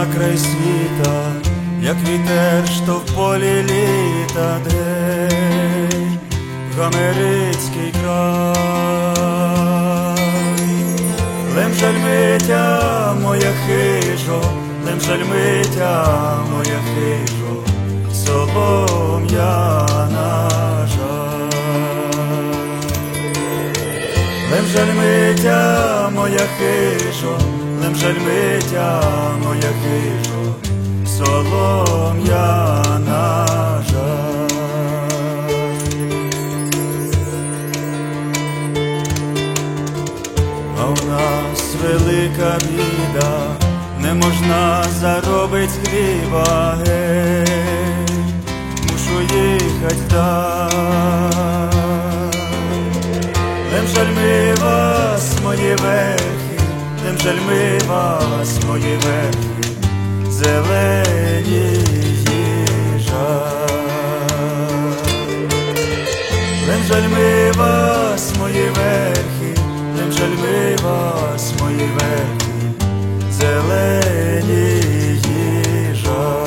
на край світа, як вітер, що в полі літа, день Гомерицький край. Лем жаль митя моя хижо, лем жаль митя моя хижо, солом'яна жаль. Лем жаль митя моя хижо, лем жаль митя моя хижо, солом'яна жаль. А у нас велика біда, не можна заробить хліба, гей, мушу їхать далі. Лем жаль ми вас, мої верхи, лем жаль ми вас, мої верхи, зелені їжа. Лем жаль ми вас, мої верхи, лем жаль ми вас, мої верхи, зелені їжа.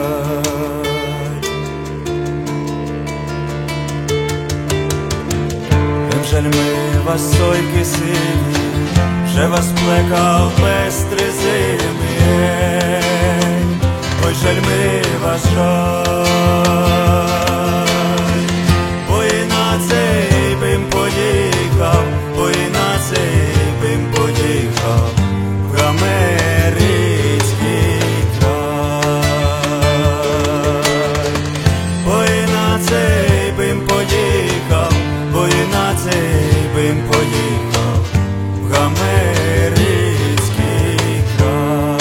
Лем жаль ми вас, сойки сині, вже вас плекав пестри зими, ой, жаль ми вас жаль, бо і на цей бим поїхав, бо і на цей бим поїхав в Гомерицький край. Бо і на цей бим поїхав, бо і на цей бим поїхав в Гомерицький край.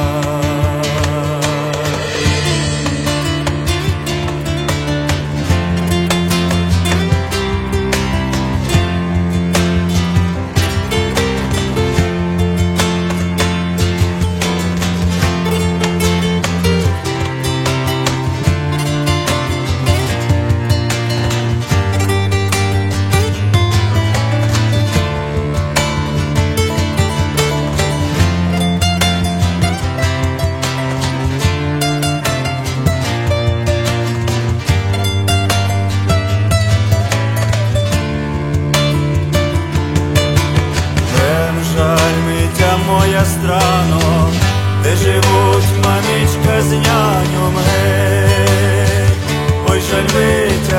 Моя страно, де живуть мамічка з няньом, гей, ой, жаль митя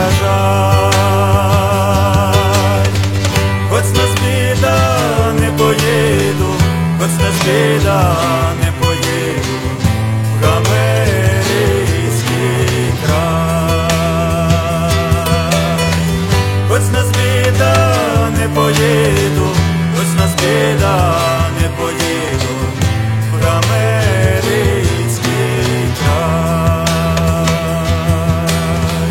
жаль. Хоч нас біда, не поїду, хоч нас біда, не поїду в Гомерицький край. Хоч нас біда, не поїду, хоч нас біда, не поїду в Гомерицький край.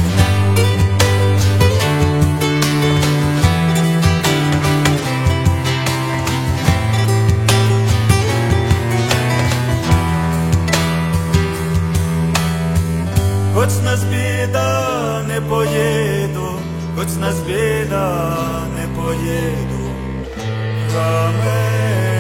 Хоч нас біда, не поїду, хоч нас біда, не поїду в Гомерицький.